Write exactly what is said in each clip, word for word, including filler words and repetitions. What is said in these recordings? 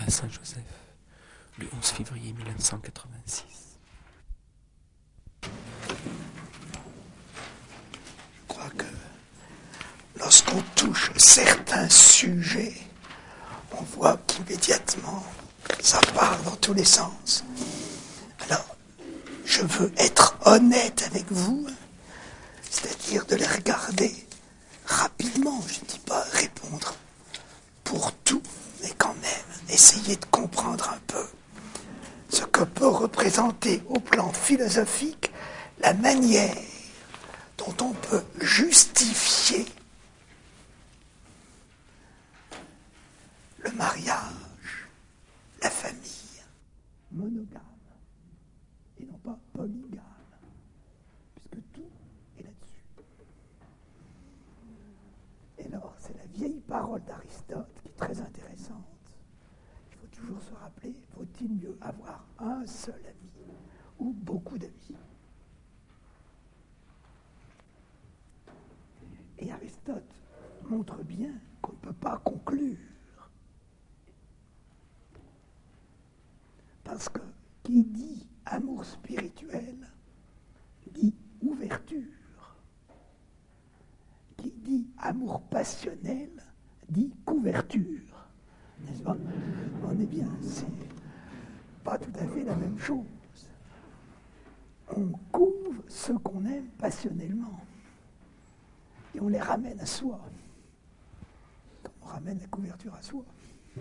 à Saint-Joseph, le onze février mille neuf cent quatre-vingt-six. Je crois que lorsqu'on touche certains sujets, on voit qu'immédiatement, ça part dans tous les sens. Alors, je veux être honnête avec vous, c'est-à-dire de les regarder rapidement. Je ne dis pas répondre pour tout, mais quand même, essayer de comprendre un peu ce que peut représenter au plan philosophique la manière dont on peut justifier le mariage, la famille monogame et non pas polygame, puisque tout est là-dessus. Et alors, c'est la vieille parole d'Aristote qui est très intéressante. Il faut toujours se rappeler, faut-il mieux avoir un seul ami ou beaucoup d'amis? Et Aristote montre bien qu'on ne peut pas conclure. Parce que qui dit amour spirituel dit ouverture. Qui dit amour passionnel dit couverture. N'est-ce pas? On est bien, c'est pas tout à fait la même chose. On couvre ceux qu'on aime passionnellement et on les ramène à soi. On ramène la couverture à soi.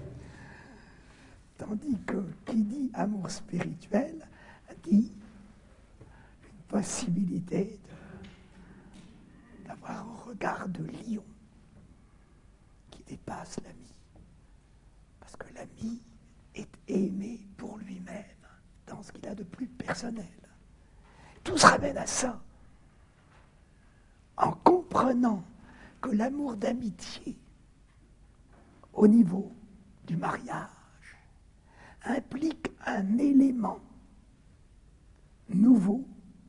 Tandis que qui dit amour spirituel dit une possibilité de, d'avoir un regard de lion qui dépasse l'ami. Parce que l'ami est aimé pour lui-même dans ce qu'il a de plus personnel. Tout se ramène à ça. En comprenant que l'amour d'amitié au niveau du mariage implique un élément nouveau,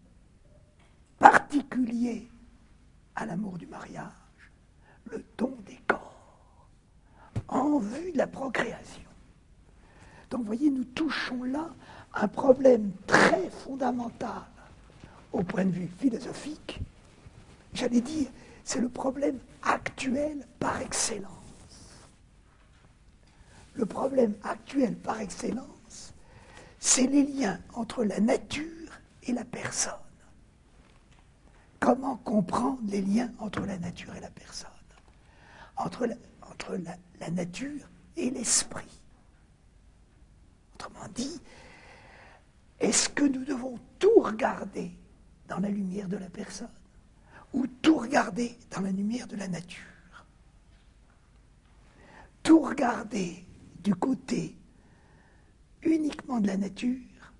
particulier à l'amour du mariage, le don des corps, en vue de la procréation. Donc, vous voyez, nous touchons là un problème très fondamental au point de vue philosophique. J'allais dire, c'est le problème actuel par excellence. Le problème actuel par excellence, c'est les liens entre la nature et la personne. Comment comprendre les liens entre la nature et la personne? Entre la, entre la, la nature et l'esprit. Autrement dit, est-ce que nous devons tout regarder dans la lumière de la personne ou tout regarder dans la lumière de la nature? Tout regarder du côté uniquement de la nature,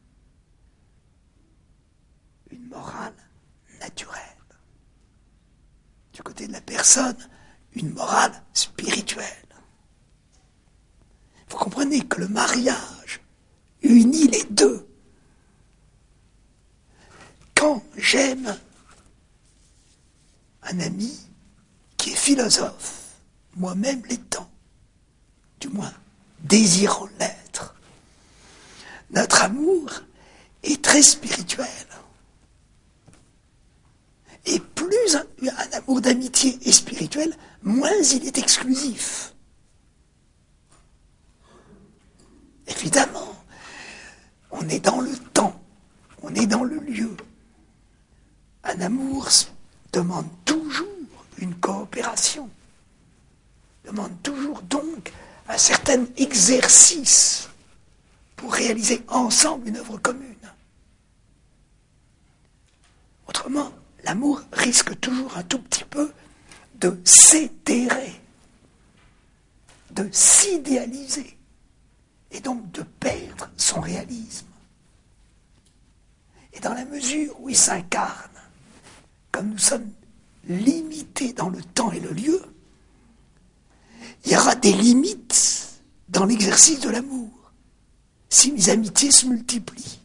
une morale naturelle. Du côté de la personne, une morale spirituelle. Vous comprenez que le mariage unit les deux. Quand j'aime un ami qui est philosophe, moi-même l'étant, du moins désirant l'être, notre amour est très spirituel. Et plus un, un amour d'amitié est spirituel, moins il est exclusif. Évidemment, on est dans le temps, on est dans le lieu. Un amour demande toujours une coopération, demande toujours donc un certain exercice pour réaliser ensemble une œuvre commune. Autrement, l'amour risque toujours un tout petit peu de s'éthérer, de s'idéaliser, et donc de perdre son réalisme. Et dans la mesure où il s'incarne, comme nous sommes limités dans le temps et le lieu, il y aura des limites dans l'exercice de l'amour, si les amitiés se multiplient.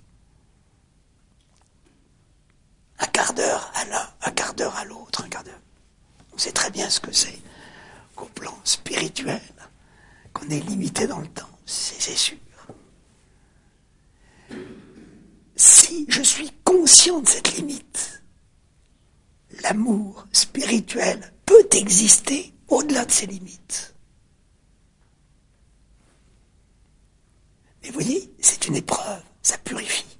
Un quart d'heure à l'un, un quart d'heure à l'autre, un quart d'heure. On sait très bien ce que c'est, qu'au plan spirituel, qu'on est limité dans le temps. c'est, c'est sûr. Si je suis conscient de cette limite, l'amour spirituel peut exister au-delà de ces limites. Mais vous voyez, c'est une épreuve, ça purifie.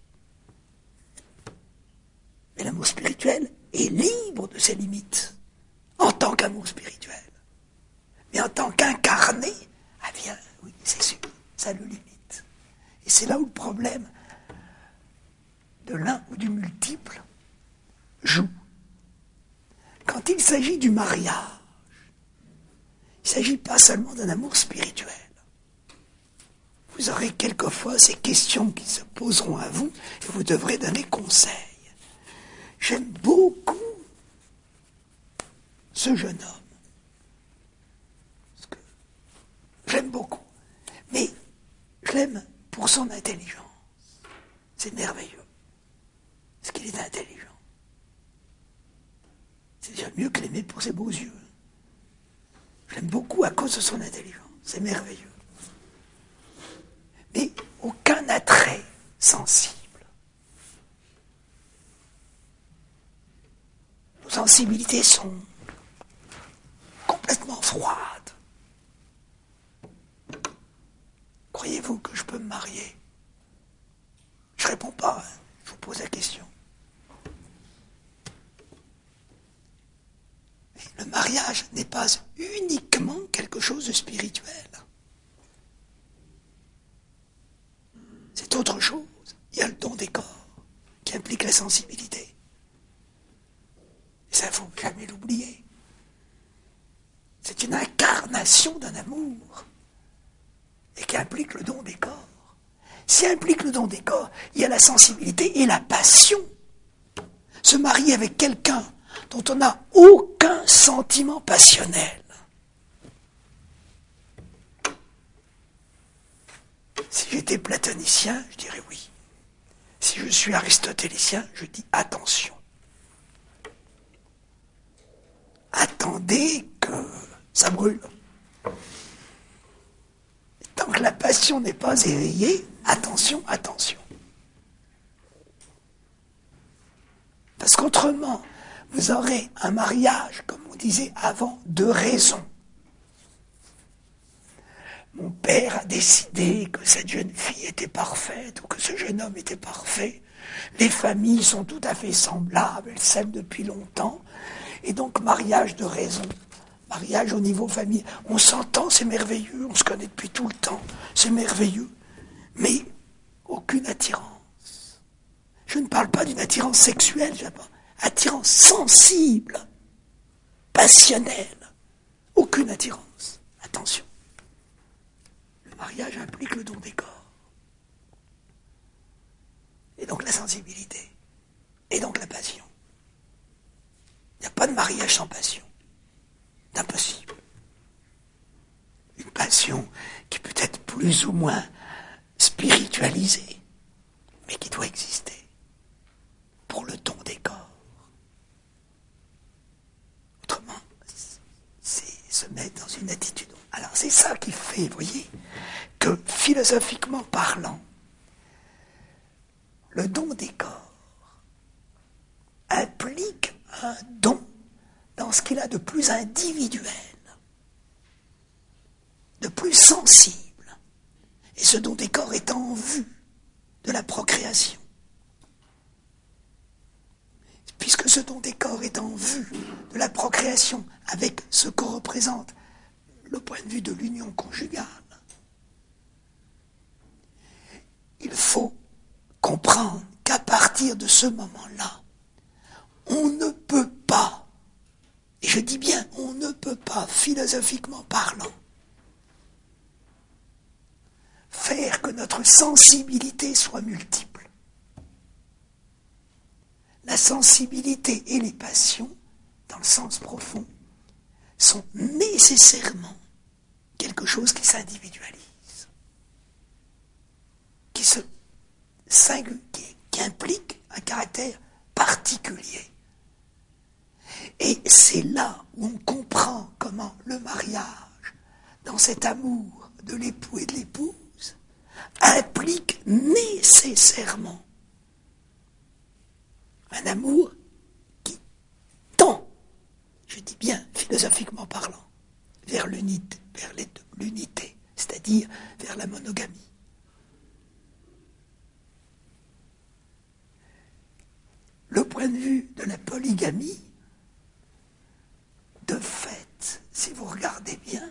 Mais l'amour spirituel est libre de ses limites, en tant qu'amour spirituel. Mais en tant qu'incarné, ah bien, oui, c'est sûr, ça le limite. Et c'est là où le problème de l'un ou du multiple joue. Quand il s'agit du mariage, il ne s'agit pas seulement d'un amour spirituel. Vous aurez quelquefois ces questions qui se poseront à vous et vous devrez donner conseil. J'aime beaucoup ce jeune homme. Parce que j'aime beaucoup. Mais je l'aime pour son intelligence. C'est merveilleux. Parce qu'il est intelligent. C'est déjà mieux que l'aimer pour ses beaux yeux. Je l'aime beaucoup à cause de son intelligence. C'est merveilleux. Mais aucun attrait sensible. Nos sensibilités sont complètement froides. Croyez-vous que je peux me marier? Je réponds pas, hein. Je vous pose la question. Mais le mariage n'est pas uniquement quelque chose de spirituel. C'est autre chose. Il y a le don des corps qui implique la sensibilité. Et ça, il ne faut jamais l'oublier. C'est une incarnation d'un amour et qui implique le don des corps. S'il implique le don des corps, il y a la sensibilité et la passion. Se marier avec quelqu'un dont on n'a aucun sentiment passionnel. Si j'étais platonicien, je dirais oui. Si je suis aristotélicien, je dis attention. Attendez que ça brûle. Tant que la passion n'est pas éveillée, attention, attention. Parce qu'autrement, vous aurez un mariage, comme on disait avant, de raison. Mon père a décidé que cette jeune fille était parfaite ou que ce jeune homme était parfait. Les familles sont tout à fait semblables, elles s'aiment depuis longtemps. Et donc, mariage de raison. Mariage au niveau famille. On s'entend, c'est merveilleux, on se connaît depuis tout le temps, c'est merveilleux. Mais aucune attirance. Je ne parle pas d'une attirance sexuelle, je parle attirance sensible, passionnelle. Aucune attirance. Attention. Le mariage implique le don des corps. Et donc la sensibilité. Et donc la passion. Il n'y a pas de mariage sans passion. C'est impossible. Une passion qui peut être plus ou moins spiritualisée, mais qui doit exister pour le don des corps. Autrement, c'est se mettre dans une attitude. Alors c'est ça qui fait, vous voyez, que philosophiquement parlant, le don des corps implique un don dans ce qu'il a de plus individuel, de plus sensible. Et ce don des corps est en vue de la procréation. Puisque ce don des corps est en vue de la procréation avec ce que représente le point de vue de l'union conjugale, il faut comprendre qu'à partir de ce moment-là, on ne peut pas, et je dis bien, on ne peut pas, philosophiquement parlant, faire que notre sensibilité soit multiple. La sensibilité et les passions, dans le sens profond, sont nécessairement quelque chose qui s'individualise, qui se singu- qui, qui implique un caractère particulier. Et c'est là où on comprend comment le mariage, dans cet amour de l'époux et de l'épouse, implique nécessairement un amour qui tend, je dis bien philosophiquement parlant, vers l'unité, vers l'unité, c'est-à-dire vers la monogamie. Le point de vue de la polygamie, de fait, si vous regardez bien,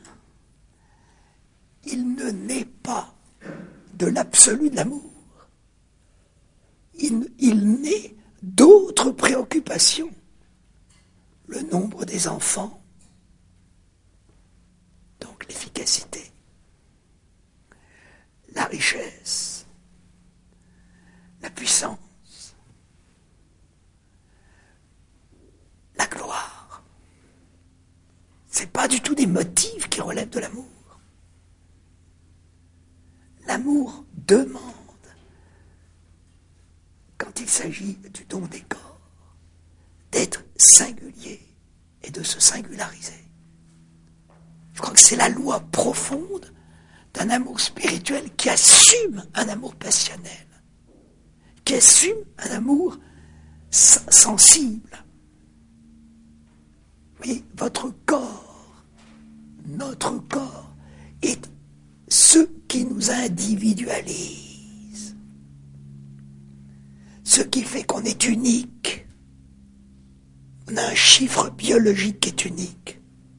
il ne naît pas de l'absolu de l'amour. Il, il naît d'autres préoccupations. Le nombre des enfants, donc l'efficacité, la richesse, la puissance, la gloire. Ce n'est pas du tout des motifs qui relèvent de l'amour. L'amour demande, quand il s'agit du don des corps, d'être singulier et de se singulariser. Je crois que c'est la loi profonde d'un amour spirituel qui assume un amour passionnel, qui assume un amour sensible. Vous voyez, votre corps, notre corps, est ce qui nous individualise, ce qui fait qu'on est unique. On a un chiffre biologique qui est unique.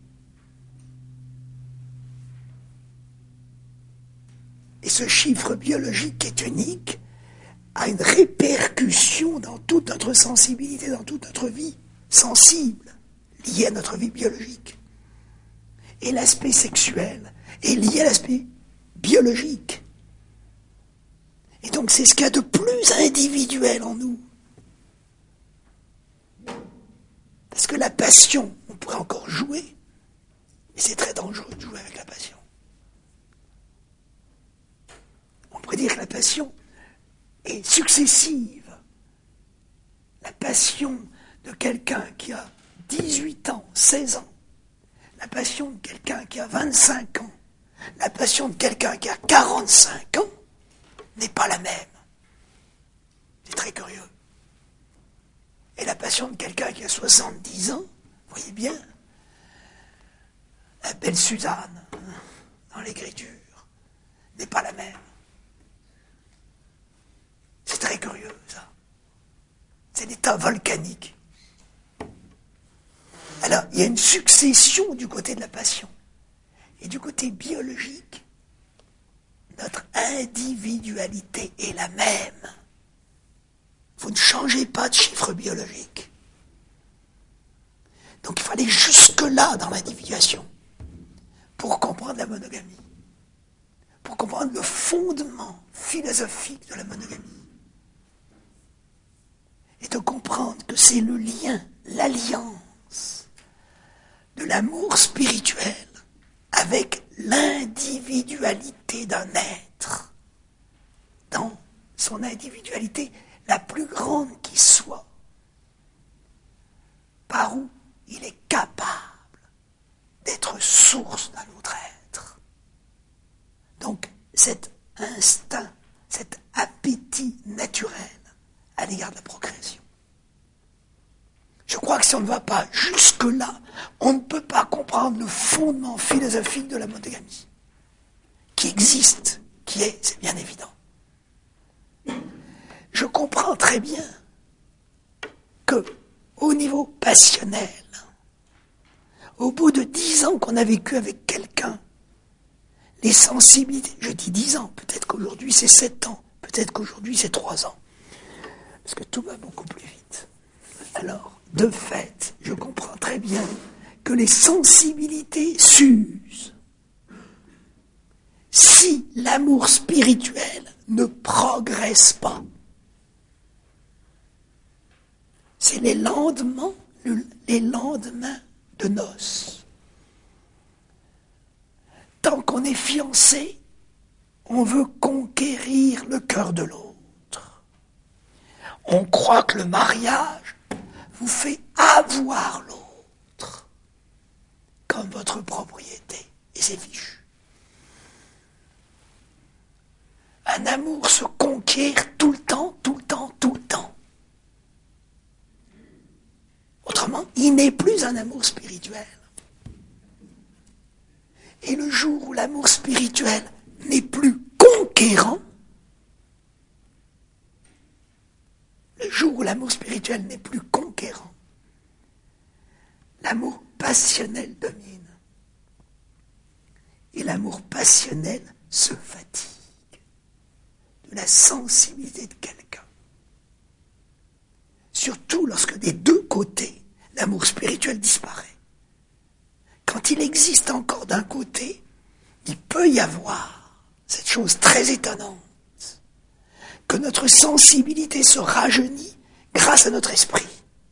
Et ce chiffre biologique qui est unique a une répercussion dans toute notre sensibilité, dans toute notre vie sensible, liée à notre vie biologique. Et l'aspect sexuel est lié à l'aspect biologique. Et donc c'est ce qu'il y a de plus individuel en nous. Parce que la passion, on pourrait encore jouer, mais c'est très dangereux de jouer avec la passion. On pourrait dire que la passion est successive. La passion de quelqu'un qui a dix-huit ans, seize ans, la passion de quelqu'un qui a vingt-cinq ans, la passion de quelqu'un qui a quarante-cinq ans n'est pas la même. C'est très curieux. Et la passion de quelqu'un qui a soixante-dix ans, vous voyez bien, la belle Suzanne, dans l'écriture, n'est pas la même. C'est très curieux, ça. C'est l'état volcanique. Alors, il y a une succession du côté de la passion. Et du côté biologique, notre individualité est la même. Vous ne changez pas de chiffre biologique. Donc il faut aller jusque-là dans l'individuation pour comprendre la monogamie, pour comprendre le fondement philosophique de la monogamie. Et de comprendre que c'est le lien, l'alliance de l'amour spirituel avec l'individualité d'un être, dans son individualité la plus grande qui soit, par où il est capable d'être source d'un autre être. Donc cet instinct, cet appétit naturel à l'égard de la procréation. Je crois que si on ne va pas jusque-là, on ne peut pas comprendre le fondement philosophique de la monogamie, qui existe, qui est, c'est bien évident. Je comprends très bien que, au niveau passionnel, au bout de dix ans qu'on a vécu avec quelqu'un, les sensibilités, je dis dix ans, peut-être qu'aujourd'hui c'est sept ans, peut-être qu'aujourd'hui c'est trois ans, parce que tout va beaucoup plus vite. Alors, de fait, je comprends très bien que les sensibilités s'usent si l'amour spirituel ne progresse pas. C'est les lendemains, les lendemains de noces. Tant qu'on est fiancé, on veut conquérir le cœur de l'autre. On croit que le mariage vous fait avoir l'autre comme votre propriété. Et c'est fichu. un amour se conquiert tout le temps, tout le temps, tout le temps. Autrement, il n'est plus un amour spirituel. Et le jour où l'amour spirituel n'est plus conquérant, le jour où l'amour spirituel n'est plus conquérant, l'amour passionnel domine. Et l'amour passionnel se fatigue de la sensibilité de quelqu'un. Surtout lorsque des deux côtés, l'amour spirituel disparaît. Quand il existe encore d'un côté, il peut y avoir cette chose très étonnante, que notre sensibilité se rajeunit grâce à notre esprit.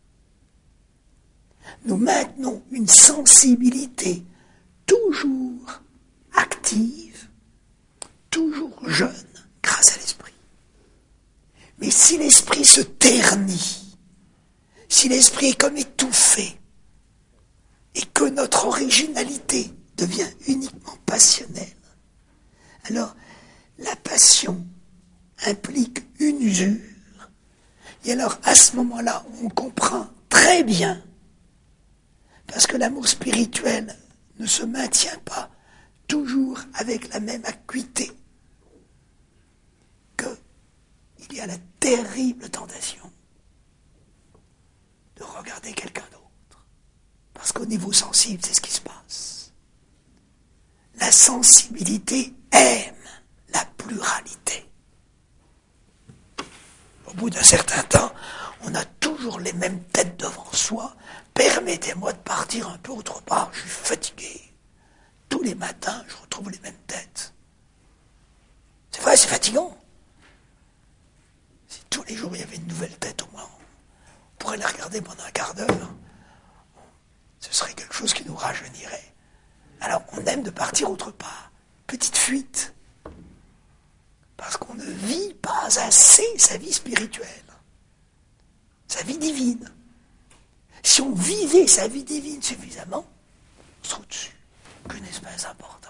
Nous maintenons une sensibilité toujours active, toujours jeune, grâce à l'esprit. Mais si l'esprit se ternit, si l'esprit est comme étouffé, et que notre originalité devient uniquement passionnelle, alors la passion implique une usure, et alors à ce moment-là, on comprend très bien, parce que l'amour spirituel ne se maintient pas toujours avec la même acuité, qu'il y a la terrible tentation de regarder quelqu'un d'autre. Parce qu'au niveau sensible, c'est ce qui se passe. La sensibilité aime la pluralité. Au bout d'un certain temps, on a toujours les mêmes têtes devant soi. Permettez-moi de partir un peu autre part, je suis fatigué. Tous les matins, je retrouve les mêmes têtes. C'est vrai, c'est fatigant. Si tous les jours il y avait une nouvelle tête, au moins, on pourrait la regarder pendant un quart d'heure. Ce serait quelque chose qui nous rajeunirait. Alors, on aime de partir autre part. Petite fuite. Parce qu'on ne vit pas assez sa vie spirituelle. Sa vie divine. Si on vivait sa vie divine suffisamment, on serait au-dessus. Qu'une espèce important.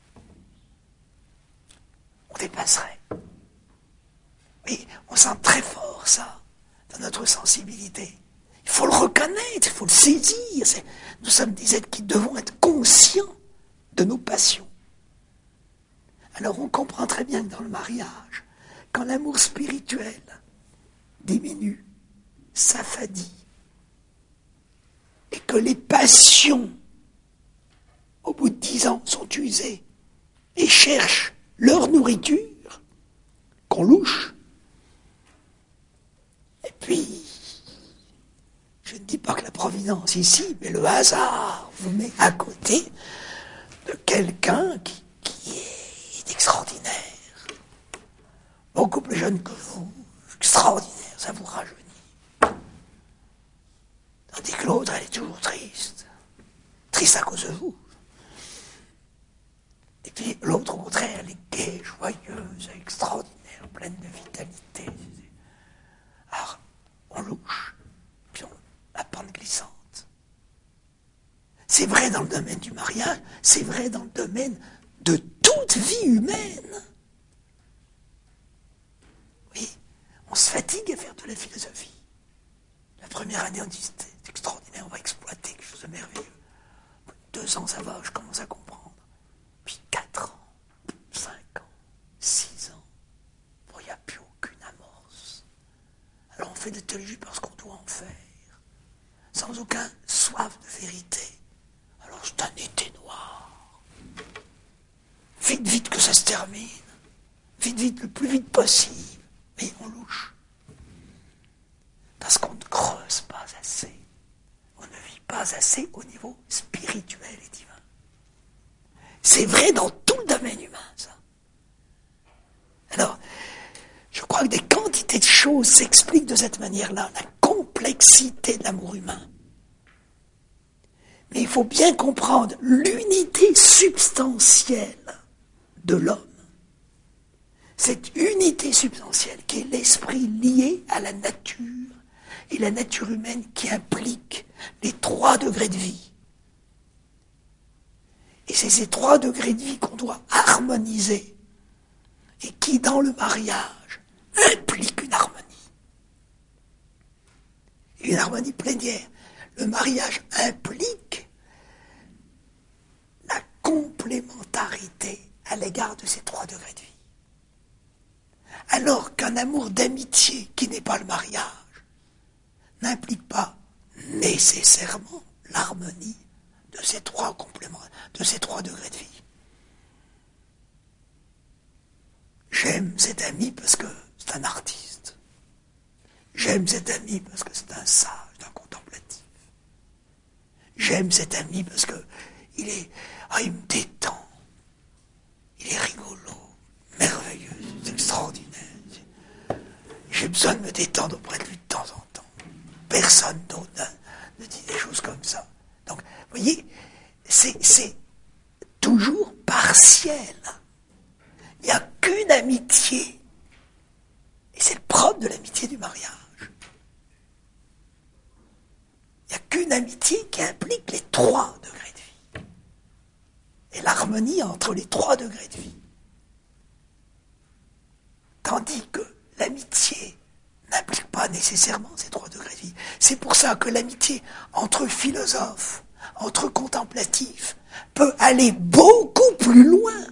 On dépasserait. Mais on sent très fort ça, dans notre sensibilité. Il faut le reconnaître, il faut le saisir. C'est, nous sommes des êtres qui devons être conscients de nos passions. Alors on comprend très bien que dans le mariage, quand l'amour spirituel diminue, s'affadit, et que les passions, au bout de dix ans, sont usées et cherchent leur nourriture, qu'on louche, et puis, je ne dis pas que la providence ici, mais le hasard vous met à côté de quelqu'un qui, qui est extraordinaire, beaucoup plus jeune que vous, extraordinaire, ça vous rajeunit. Tandis que l'autre, elle est toujours triste, triste à cause de vous. Et puis l'autre, au contraire, elle est gaie, joyeuse, extraordinaire, pleine de vitalité. Alors, on louche, puis on la pente glissante. C'est vrai dans le domaine du mariage, c'est vrai dans le domaine de toute vie humaine. Oui, on se fatigue à faire de la philosophie. La première année, on dit c'est extraordinaire, on va exploiter quelque chose de merveilleux. Deux ans, ça va, je commence à comprendre. Puis quatre ans, cinq ans, six ans, bon, il n'y a plus aucune amorce. Alors on fait de théologie parce qu'on doit en faire, sans aucun soif de vérité. Alors c'est un été noir. Vite, vite que ça se termine. Vite, vite, le plus vite possible. Mais on louche. Parce qu'on ne creuse pas assez. On ne vit pas assez au niveau spirituel et divin. C'est vrai dans tout le domaine humain, ça. Alors, je crois que des quantités de choses s'expliquent de cette manière-là, la complexité de l'amour humain. Mais il faut bien comprendre l'unité substantielle de l'homme. Cette unité substantielle qui est l'esprit lié à la nature et la nature humaine qui implique les trois degrés de vie. Et c'est ces trois degrés de vie qu'on doit harmoniser et qui, dans le mariage, implique une harmonie. Une harmonie plénière. Le mariage implique la complémentarité à l'égard de ces trois degrés de vie. Alors qu'un amour d'amitié qui n'est pas le mariage n'implique pas nécessairement l'harmonie de ces trois compléments, de ces trois degrés de vie. J'aime cet ami parce que c'est un artiste. J'aime cet ami parce que c'est un sage, un contemplatif. J'aime cet ami parce que il est, ah, il me détend. Il est rigolo, merveilleux, c'est extraordinaire. J'ai besoin de me détendre auprès de lui de temps en temps. Personne d'autre ne, ne dit des choses comme ça. Donc, vous voyez, c'est, c'est toujours partiel. Il n'y a qu'une amitié. Et c'est le propre de l'amitié du mariage. Il n'y a qu'une amitié qui implique les trois degrés de vie. Et l'harmonie entre les trois degrés de vie. Tandis que l'amitié n'implique pas nécessairement ces trois degrés de vie. C'est pour ça que l'amitié entre philosophes, entre contemplatifs, peut aller beaucoup plus loin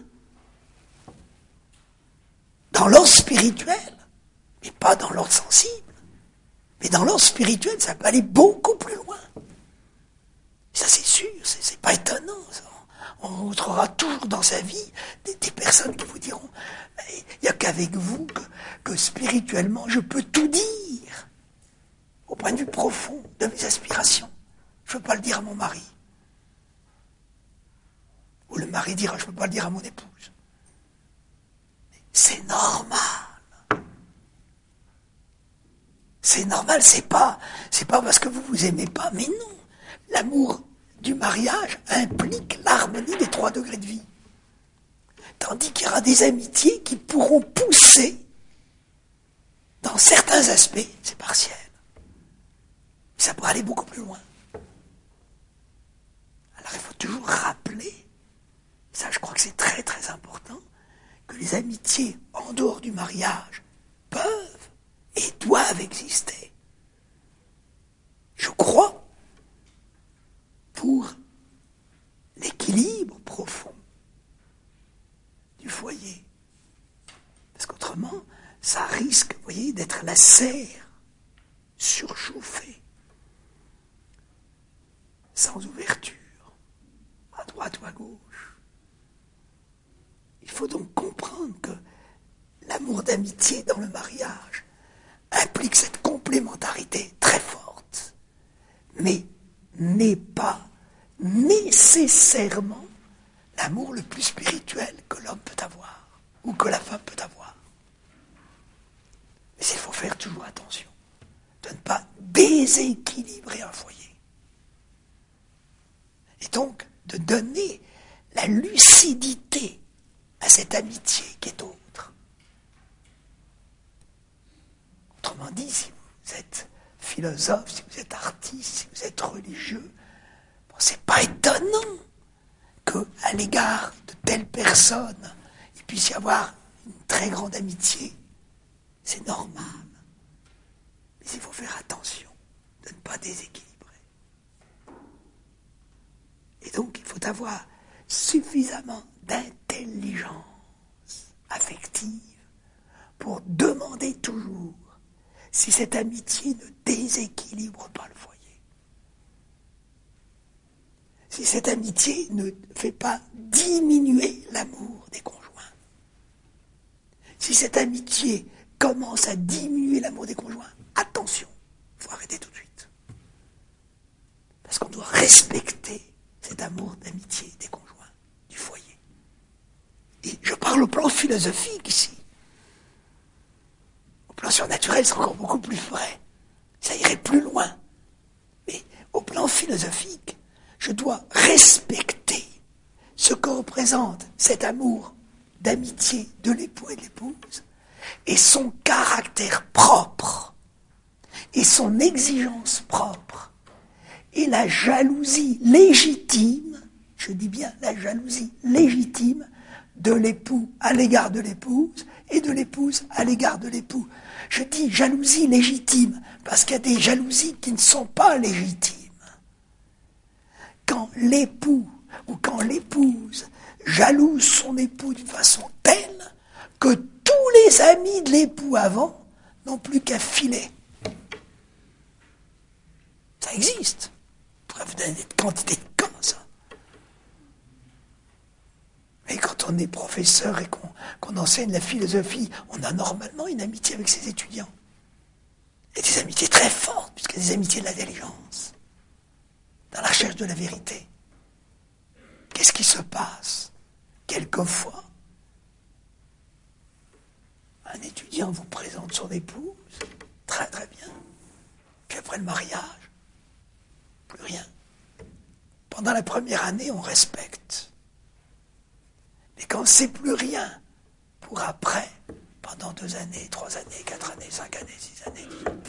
dans l'ordre spirituel, mais pas dans l'ordre sensible. Mais dans l'ordre spirituel, ça peut aller beaucoup plus loin. Ça, c'est sûr, c'est, c'est pas étonnant. Ça. On rencontrera toujours dans sa vie des, des personnes qui vous diront « Il n'y a qu'avec vous que, que spirituellement, je peux tout dire, au point de vue profond de mes aspirations. Je ne peux pas le dire à mon mari. » Ou le mari dira « Je ne peux pas le dire à mon épouse. » C'est normal. C'est normal, c'est pas, c'est pas parce que vous vous aimez pas, mais non. L'amour du mariage implique l'harmonie des trois degrés de vie. Tandis qu'il y aura des amitiés qui pourront pousser, dans certains aspects, c'est partiel. Ça pourrait aller beaucoup plus loin. Alors il faut toujours rappeler, ça je crois que c'est très très important, que les amitiés en dehors du mariage peuvent et doivent exister. Je crois pour l'équilibre profond du foyer. Parce qu'autrement, ça risque, vous voyez, d'être la serre surchauffée, sans ouverture, à droite ou à gauche. Il faut donc comprendre que l'amour d'amitié dans le mariage implique cette complémentarité très forte, mais n'est pas nécessairement l'amour le plus spirituel que l'homme peut avoir, ou que la femme peut avoir. Mais il faut faire toujours attention de ne pas déséquilibrer un foyer. Et donc, de donner la lucidité à cette amitié qui est autre. Autrement dit, si vous êtes philosophe, si vous êtes artiste, si vous êtes religieux, bon, c'est pas étonnant qu'à l'égard de telle personne, il puisse y avoir une très grande amitié. C'est normal. Mais il faut faire attention de ne pas déséquilibrer. Et donc, il faut avoir suffisamment d'intelligence affective pour demander toujours si cette amitié ne déséquilibre pas le foyer. Si cette amitié ne fait pas diminuer l'amour des conjoints. Si cette amitié commence à diminuer l'amour des conjoints, attention, il faut arrêter tout de suite. Parce qu'on doit respecter cet amour d'amitié des conjoints, du foyer. Et je parle au plan philosophique ici. Au plan surnaturel, c'est encore beaucoup plus vrai. Ça irait plus loin. Mais au plan philosophique, je dois respecter ce que représente cet amour d'amitié de l'époux et de l'épouse, et son caractère propre, et son exigence propre, et la jalousie légitime, je dis bien la jalousie légitime, de l'époux à l'égard de l'épouse et de l'épouse à l'égard de l'époux. Je dis jalousie légitime, parce qu'il y a des jalousies qui ne sont pas légitimes. Quand l'époux ou quand l'épouse jalouse son époux d'une façon telle que tous les amis de l'époux avant n'ont plus qu'à filer. Ça existe. On pourrait vous donner des quantités de cas, ça. Mais quand on est professeur et qu'on, qu'on enseigne la philosophie, on a normalement une amitié avec ses étudiants. Et des amitiés très fortes, puisque des amitiés de l'intelligence, dans la recherche de la vérité. Qu'est-ce qui se passe? Quelquefois, un étudiant vous présente son épouse, très très bien. Puis après le mariage, plus rien. Pendant la première année, on respecte. Mais quand c'est plus rien, pour après, pendant deux années, trois années, quatre années, cinq années, six années,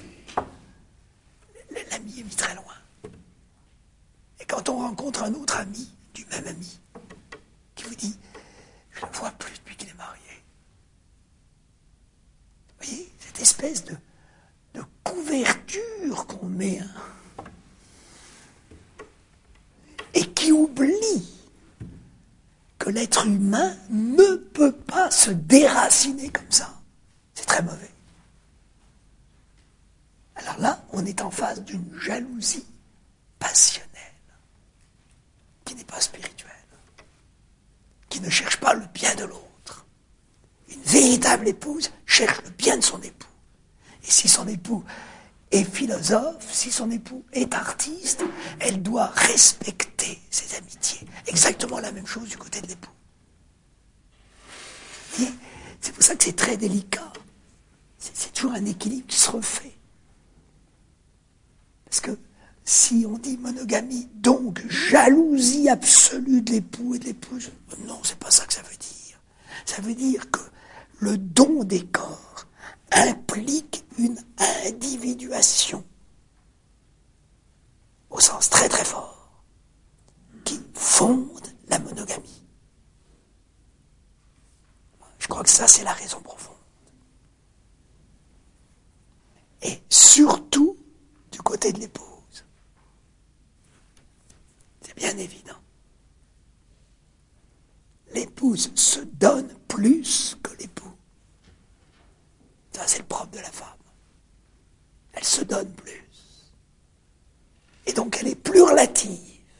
l'ami est mis très loin. Et quand on rencontre un autre ami, du même ami, qui vous dit « je ne le vois plus depuis qu'il est marié », vous voyez, cette espèce de, de couverture qu'on met, hein, et qui oublie que l'être humain ne peut pas se déraciner comme ça. C'est très mauvais. Alors là, on est en face d'une jalousie passionnelle, qui n'est pas spirituelle, qui ne cherche pas le bien de l'autre. Une véritable épouse cherche le bien de son époux. Et si son époux est philosophe, si son époux est artiste, elle doit respecter ses amitiés. Exactement la même chose du côté de l'époux. Et c'est pour ça que c'est très délicat. C'est, c'est toujours un équilibre qui se refait. Parce que si on dit monogamie, donc jalousie absolue de l'époux et de l'épouse, non, c'est pas ça que ça veut dire. Ça veut dire que le don des corps implique une individuation, au sens très très fort, qui fonde la monogamie. Je crois que ça, c'est la raison profonde. Et surtout, du côté de l'épouse. C'est bien évident. L'épouse se donne plus que l'époux. Ça, c'est le propre de la femme. Elle se donne plus. Et donc, elle est plus relative.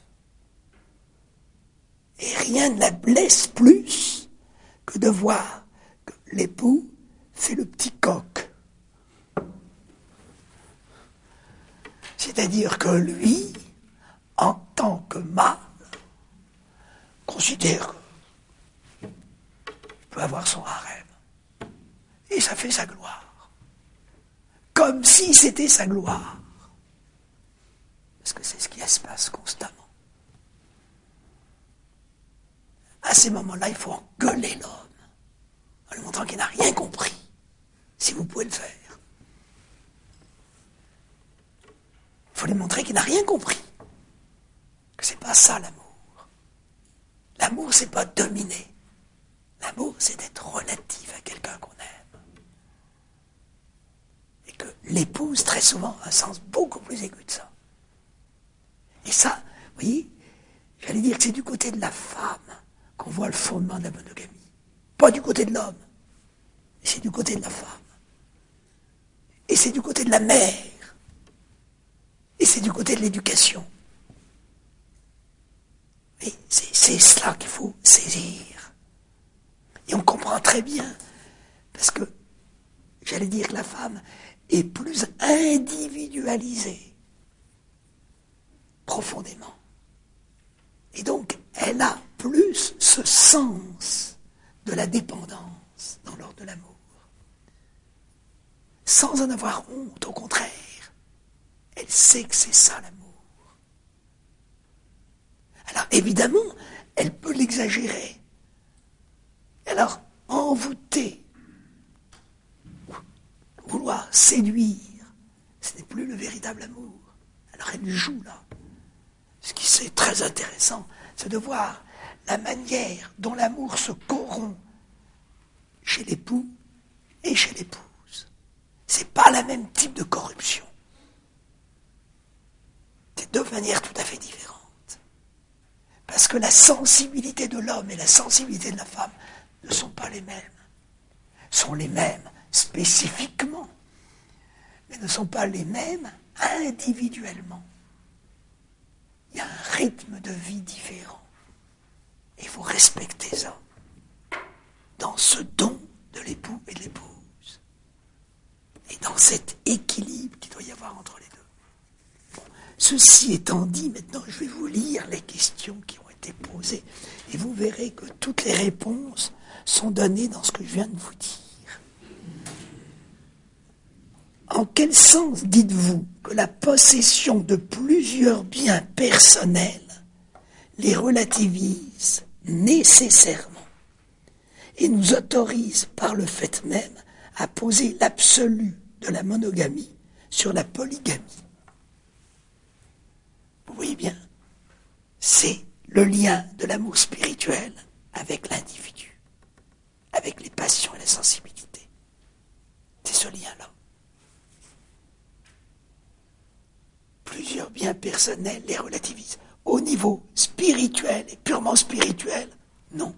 Et rien ne la blesse plus que de voir que l'époux fait le petit coq. C'est-à-dire que lui, en tant que mâle, considère qu'il peut avoir son harem. Et ça fait sa gloire. Comme si c'était sa gloire. Parce que c'est ce qui se passe constamment. À ces moments-là, il faut engueuler l'homme, en lui montrant qu'il n'a rien compris, si vous pouvez le faire. Il faut lui montrer qu'il n'a rien compris, que c'est pas ça l'amour. L'amour, c'est pas dominer. L'amour, c'est être relatif à quelqu'un qu'on aime. Et que l'épouse, très souvent, a un sens beaucoup plus aigu de ça. Et ça, vous voyez, j'allais dire que c'est du côté de la femme qu'on voit le fondement de la monogamie. Pas du côté de l'homme, mais c'est du côté de la femme. Et c'est du côté de la mère. Et c'est du côté de l'éducation. Et c'est, c'est cela qu'il faut saisir. Et on comprend très bien, parce que, j'allais dire que la femme est plus individualisée, profondément. Et donc, elle a plus ce sens de la dépendance dans l'ordre de l'amour. Sans en avoir honte, au contraire. Elle sait que c'est ça l'amour. Alors, évidemment, elle peut l'exagérer. Alors, envoûter, vouloir séduire, ce n'est plus le véritable amour. Alors, elle joue là. Ce qui est très intéressant, c'est de voir la manière dont l'amour se corrompt chez l'époux et chez l'épouse. C'est pas le même type de corruption. C'est deux manières tout à fait différentes. Parce que la sensibilité de l'homme et la sensibilité de la femme ne sont pas les mêmes. Sont les mêmes spécifiquement, mais ne sont pas les mêmes individuellement. Il y a un rythme de vie différent. Il faut respecter ça dans ce don de l'époux et de l'épouse. Et dans cet équilibre qu'il doit y avoir entre les deux. Bon, ceci étant dit, maintenant je vais vous lire les questions qui ont été posées. Et vous verrez que toutes les réponses sont données dans ce que je viens de vous dire. En quel sens dites-vous que la possession de plusieurs biens personnels les relativise nécessairement et nous autorise par le fait même à poser l'absolu de la monogamie sur la polygamie? Vous voyez bien, c'est le lien de l'amour spirituel avec l'individu, avec les passions et la sensibilité. C'est ce lien-là. Plusieurs biens personnels les relativisent. Au niveau spirituel et purement spirituel, non.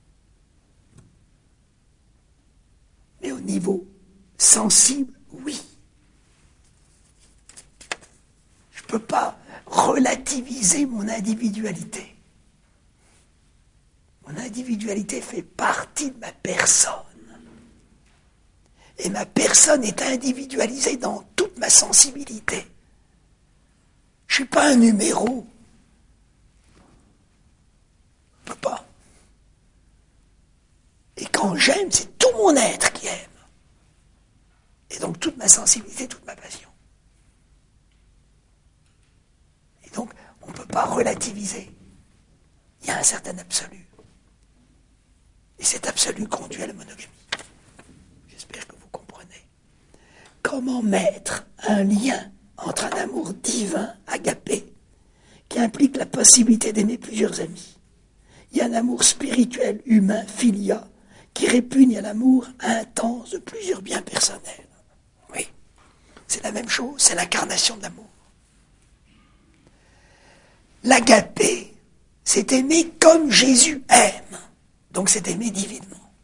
Mais au niveau sensible, oui. Je ne peux pas relativiser mon individualité. Mon individualité fait partie de ma personne. Et ma personne est individualisée dans toute ma sensibilité. Je ne suis pas un numéro. Je ne peux pas. Et quand j'aime, c'est tout mon être qui aime. Et donc toute ma sensibilité, toute ma passion. Et donc, on ne peut pas relativiser. Il y a un certain absolu. Et cet absolu conduit à la monogamie. J'espère que vous comprenez. Comment mettre un lien entre un amour divin, agapé, qui implique la possibilité d'aimer plusieurs amis. Il y a un amour spirituel, humain, philia, qui répugne à l'amour intense de plusieurs biens personnels. Oui, c'est la même chose, c'est l'incarnation de l'amour. L'agapé, c'est aimer comme Jésus aime, donc c'est aimer divinement.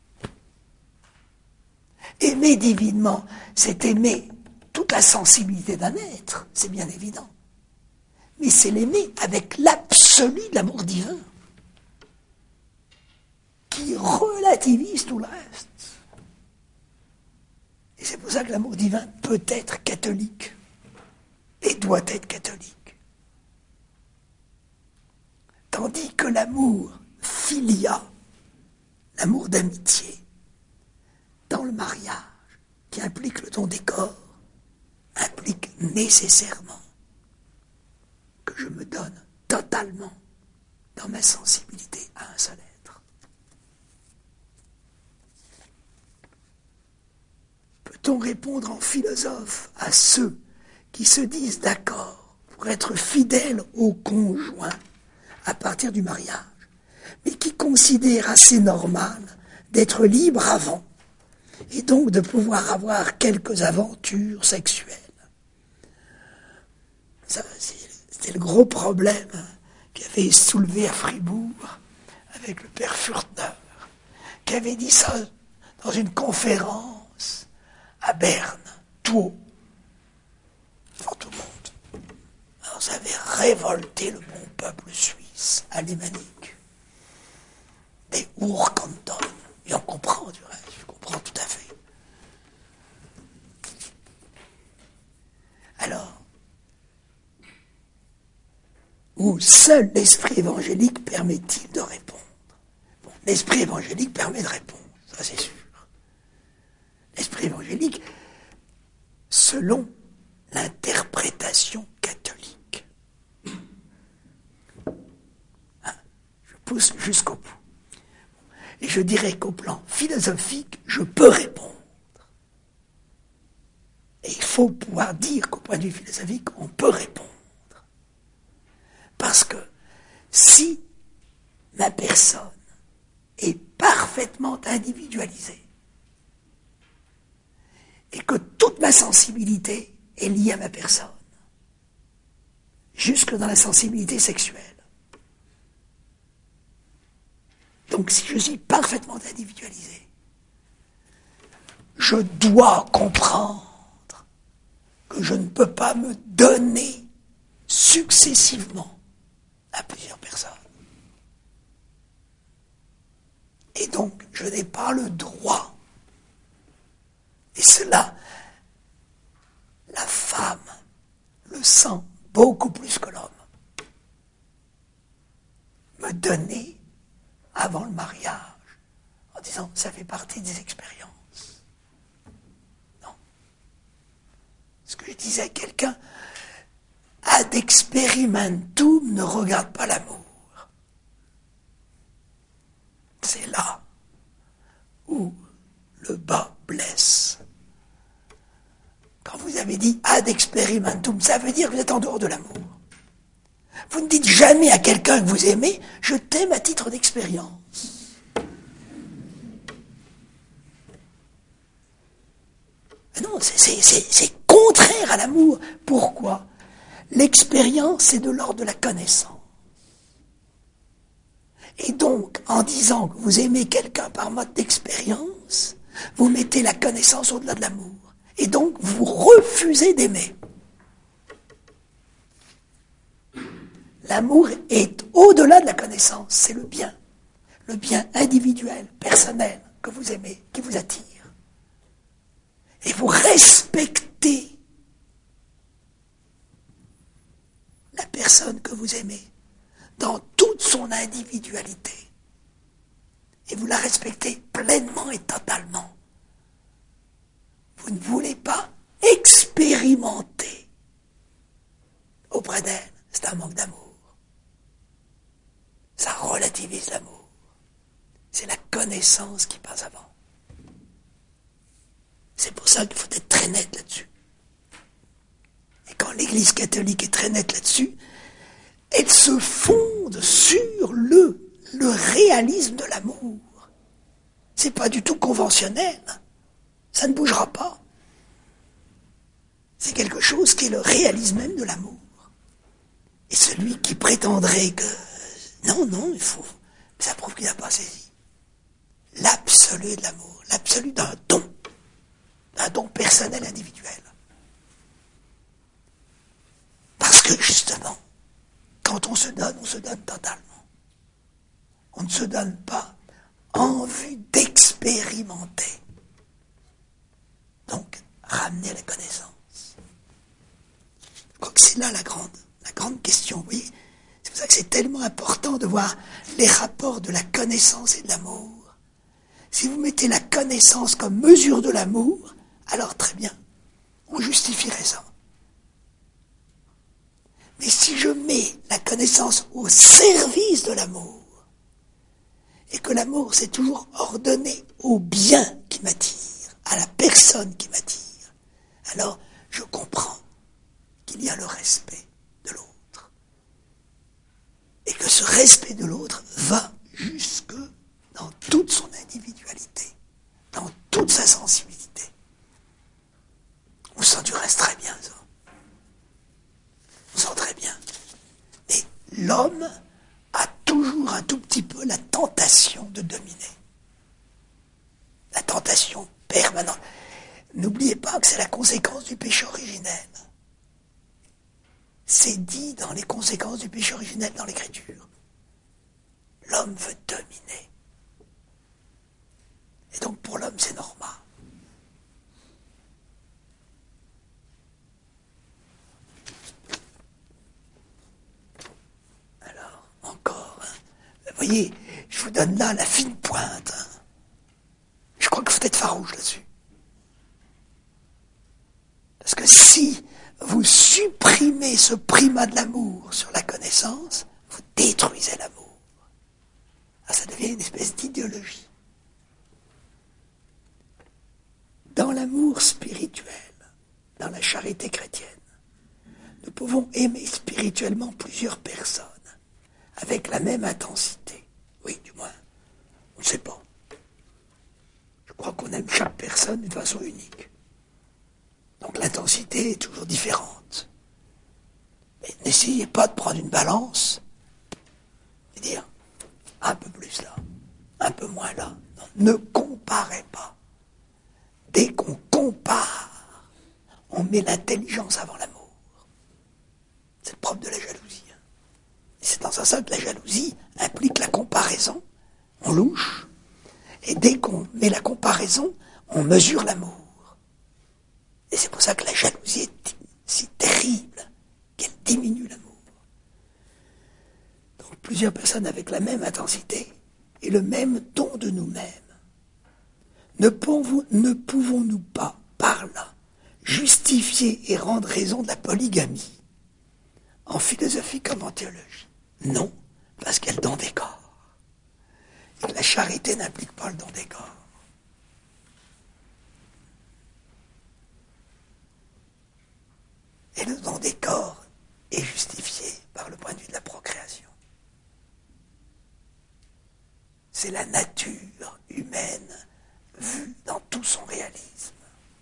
Aimer divinement, c'est aimer toute la sensibilité d'un être, c'est bien évident. Mais c'est l'aimer avec l'absolu de l'amour divin, qui relativise tout le reste. Et c'est pour ça que l'amour divin peut être catholique, et doit être catholique. Tandis que l'amour philia, l'amour d'amitié, dans le mariage, qui implique le don des corps, implique nécessairement que je me donne totalement dans ma sensibilité à un seul être. Peut-on répondre en philosophe à ceux qui se disent d'accord pour être fidèles au conjoint à partir du mariage, mais qui considèrent assez normal d'être libres avant et donc de pouvoir avoir quelques aventures sexuelles? Ça, c'était le gros problème qui avait soulevé à Fribourg avec le père Furtner, qui avait dit ça dans une conférence à Berne, tout haut, devant tout le monde. Alors ça avait révolté le bon peuple suisse, alémanique, des Urkantons, et on comprend du reste, je comprends tout à fait. Alors, où seul l'esprit évangélique permet-il de répondre? Bon, l'esprit évangélique permet de répondre, ça c'est sûr. L'esprit évangélique, selon l'interprétation catholique. Hein, je pousse jusqu'au bout. Et je dirais qu'au plan philosophique, je peux répondre. Et il faut pouvoir dire qu'au point de vue philosophique, on peut répondre. Parce que si ma personne est parfaitement individualisée et que toute ma sensibilité est liée à ma personne, jusque dans la sensibilité sexuelle. Donc si je suis parfaitement individualisé, je dois comprendre que je ne peux pas me donner successivement à plusieurs personnes. Et donc, je n'ai pas le droit. Et cela, la femme le sent beaucoup plus que l'homme. Me donner avant le mariage, en disant, ça fait partie des expériences. Non. Ce que je disais à quelqu'un, ad experimentum ne regarde pas l'amour. C'est là où le bas blesse. Quand vous avez dit ad experimentum, ça veut dire que vous êtes en dehors de l'amour. Vous ne dites jamais à quelqu'un que vous aimez, je t'aime à titre d'expérience. Non, c'est, c'est, c'est, c'est contraire à l'amour. Pourquoi ? L'expérience, c'est de l'ordre de la connaissance. Et donc, en disant que vous aimez quelqu'un par mode d'expérience, vous mettez la connaissance au-delà de l'amour. Et donc, vous refusez d'aimer. L'amour est au-delà de la connaissance, c'est le bien. Le bien individuel, personnel, que vous aimez, qui vous attire. Et vous respectez la personne que vous aimez dans toute son individualité. Et vous la respectez pleinement et totalement. Vous ne voulez pas expérimenter auprès d'elle. C'est un manque d'amour. Ça relativise l'amour. C'est la connaissance qui passe avant. C'est pour ça qu'il faut être très net là-dessus. Et quand l'Église catholique est très nette là-dessus, elle se fonde sur le, le réalisme de l'amour. C'est pas du tout conventionnel. Ça ne bougera pas. C'est quelque chose qui est le réalisme même de l'amour. Et celui qui prétendrait que non, non, il faut, ça prouve qu'il n'a pas saisi l'absolu de l'amour, l'absolu d'un don, d'un don personnel individuel. Parce que justement, quand on se donne, on se donne totalement. On ne se donne pas en vue d'expérimenter. Donc, ramener la connaissance. Je crois que c'est là la grande, la grande question, vous voyez. C'est pour ça que c'est tellement important de voir les rapports de la connaissance et de l'amour. Si vous mettez la connaissance comme mesure de l'amour, alors très bien, on justifierait ça. Mais si je mets la connaissance au service de l'amour, et que l'amour c'est toujours ordonné au bien qui m'attire, à la personne qui m'attire, alors je comprends qu'il y a le respect de l'autre. Et que ce respect de l'autre va jusque dans toute son individualité, dans toute sa sensibilité. On sent du reste très bien, ça. On sent très bien. Mais l'homme a toujours un tout petit peu la tentation de dominer. La tentation permanente. N'oubliez pas que c'est la conséquence du péché originel. C'est dit dans les conséquences du péché originel dans l'Écriture. L'homme veut dominer. Et donc pour l'homme, c'est normal. Alors, encore, hein. Vous voyez, je vous donne là la fine pointe. Hein. Je crois qu'il faut être farouche là-dessus. Parce que si vous supprimez ce primat de l'amour sur la connaissance, vous détruisez l'amour. Ah, ça devient une espèce d'idéologie. Dans l'amour spirituel, dans la charité chrétienne, nous pouvons aimer spirituellement plusieurs personnes avec la même intensité, Je ne sais pas. Je crois qu'on aime chaque personne d'une façon unique. Donc l'intensité est toujours différente. Mais n'essayez pas de prendre une balance et dire un peu plus là, un peu moins là. Non, ne comparez pas. Dès qu'on compare, on met l'intelligence avant l'amour. C'est le propre de la jalousie. Et c'est dans un sens que la jalousie implique la comparaison. On louche. Et dès qu'on met la comparaison, on mesure l'amour. Et c'est pour ça que la jalousie est si terrible qu'elle diminue l'amour. Donc plusieurs personnes avec la même intensité et le même don de nous-mêmes. Ne pouvons, ne pouvons-nous pas, par là, justifier et rendre raison de la polygamie, en philosophie comme en théologie? Non, parce qu'elle donne des corps. Et que la charité n'implique pas le don des corps. Et le don des corps est justifié par le point de vue de la procréation. C'est la nature humaine vue dans tout son réalisme.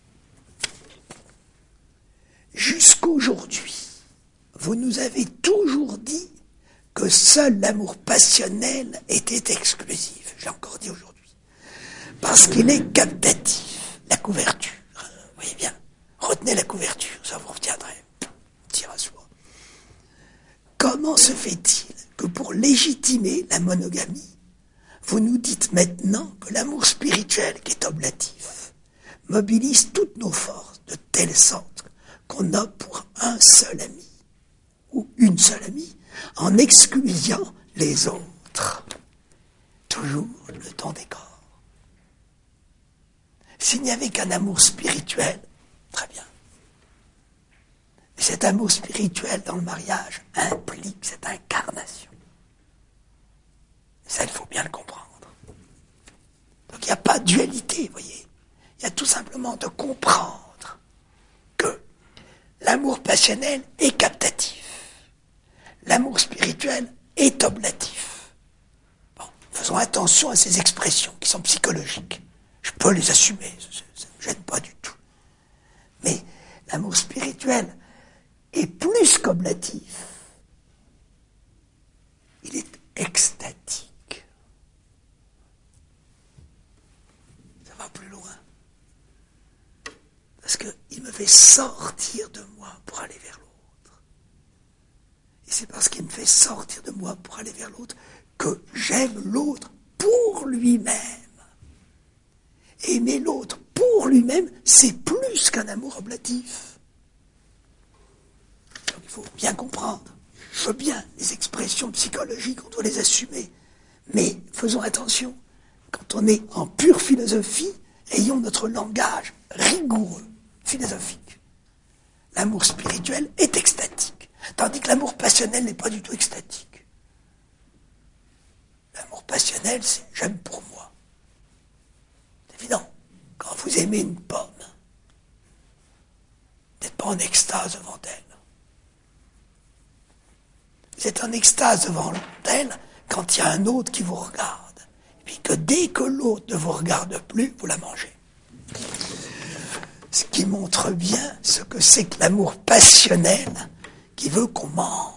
Jusqu'aujourd'hui, vous nous avez toujours dit que seul l'amour passionnel était exclusif. J'ai encore dit aujourd'hui. Parce qu'il est captatif. La couverture. Vous voyez bien. Retenez la couverture, ça vous retiendrait. Tire à soi. Comment se fait-il que pour légitimer la monogamie, vous nous dites maintenant que l'amour spirituel, qui est oblatif, mobilise toutes nos forces de telle sorte qu'on a pour un seul ami, ou une seule amie, en excluant les autres. Toujours le don des corps. S'il n'y avait qu'un amour spirituel, très bien. Et cet amour spirituel dans le mariage implique cette incarnation. Et ça, il faut bien le comprendre. Donc il n'y a pas de dualité, vous voyez. Il y a tout simplement de comprendre que l'amour passionnel est captatif. L'amour spirituel est oblatif. Bon, faisons attention à ces expressions qui sont psychologiques. Je peux les assumer, ça ne me gêne pas du tout. Mais l'amour spirituel est plus qu'oblatif. Il est extatique. Ça va plus loin. Parce qu'il me fait sortir de moi pour aller vers l'autre. Et c'est parce qu'il me fait sortir de moi pour aller vers l'autre que j'aime l'autre pour lui-même. Aimer l'autre pour lui-même, c'est plus qu'un amour oblatif. Donc il faut bien comprendre. Je veux bien les expressions psychologiques, on doit les assumer. Mais faisons attention. Quand on est en pure philosophie, ayons notre langage rigoureux, philosophique. L'amour spirituel est extatique. Tandis que l'amour passionnel n'est pas du tout extatique. L'amour passionnel, c'est j'aime pour moi. C'est évident. Quand vous aimez une pomme, vous n'êtes pas en extase devant elle. Vous êtes en extase devant elle quand il y a un autre qui vous regarde. Et puis que dès que l'autre ne vous regarde plus, vous la mangez. Ce qui montre bien ce que c'est que l'amour passionnel qui veut qu'on mange.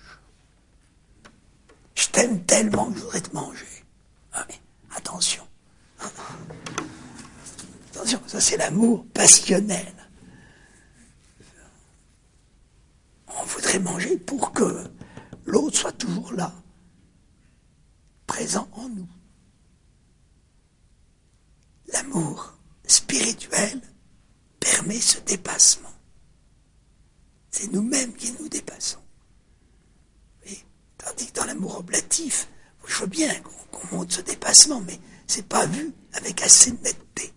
Je t'aime tellement que je voudrais te manger. Ah mais attention. Attention, ça c'est l'amour passionnel. On voudrait manger pour que l'autre soit toujours là, présent en nous. L'amour spirituel permet ce dépassement. C'est nous-mêmes qui nous dépassons. Et, tandis que dans l'amour oblatif, je veux bien qu'on, qu'on monte ce dépassement, mais c'est pas vu avec assez de netteté.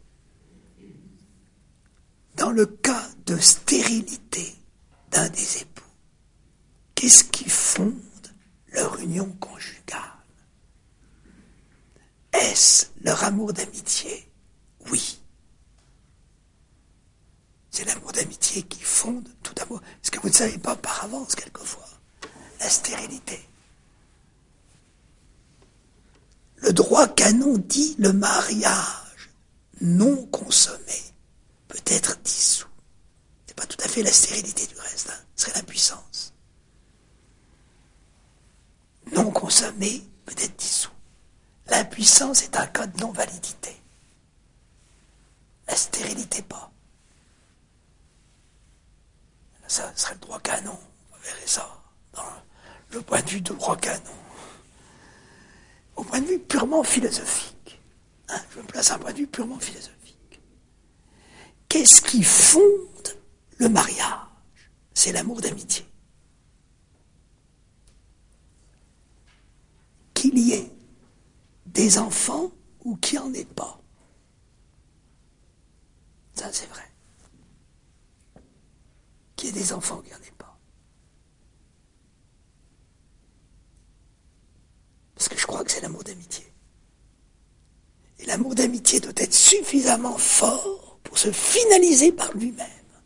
Dans le cas de stérilité d'un des époux, qu'est-ce qui fonde leur union conjugale? Est-ce leur amour d'amitié? Oui. C'est l'amour d'amitié qui fonde tout amour. Ce que vous ne savez pas par avance, quelquefois. La stérilité. Le droit canon dit le mariage non consommé peut être dissous. C'est pas tout à fait la stérilité du reste, hein. Ce serait l'impuissance. Non consommé peut être dissous. L'impuissance est un cas de non-validité. La stérilité pas. Ça serait le droit canon. Vous verrez ça dans le point de vue du droit canon. Au point de vue purement philosophique. Hein, je me place à un point de vue purement philosophique. Qu'est-ce qui fonde le mariage? C'est l'amour d'amitié. Qu'il y ait des enfants ou qu'il n'y en ait pas. Ça, c'est vrai. Qu'il y ait des enfants ou qu'il n'y en ait pas. Parce que je crois que c'est l'amour d'amitié. Et l'amour d'amitié doit être suffisamment fort pour se finaliser par lui-même.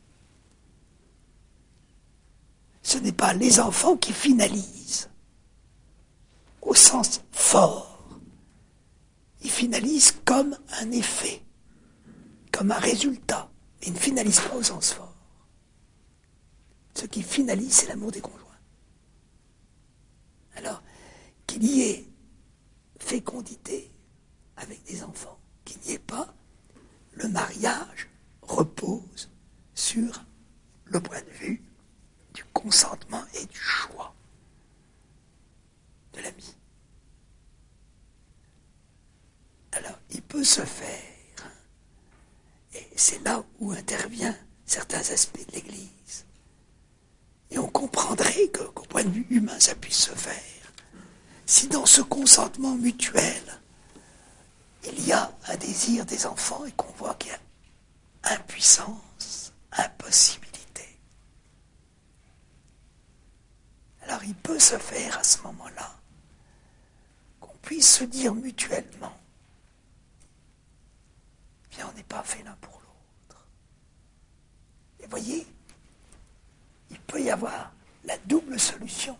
Ce n'est pas les enfants qui finalisent, au sens fort. Ils finalisent comme un effet, comme un résultat, mais ils ne finalisent pas au sens fort. Ce qui finalise, c'est l'amour des conjoints. Alors, qu'il y ait fécondité avec des enfants, qu'il n'y ait pas, le mariage repose sur le point de vue du consentement et du choix de l'ami. Alors, il peut se faire, et c'est là où interviennent certains aspects de l'Église. Et on comprendrait que, qu'au point de vue humain, ça puisse se faire. Si dans ce consentement mutuel, il y a un désir des enfants et qu'on voit qu'il y a impuissance, impossibilité. Alors il peut se faire à ce moment-là qu'on puisse se dire mutuellement, bien on n'est pas fait l'un pour l'autre. Et voyez, il peut y avoir la double solution.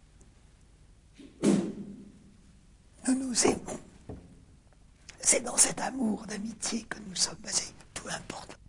Nous nous aimons. C'est dans cet amour d'amitié que nous sommes basés, peu importe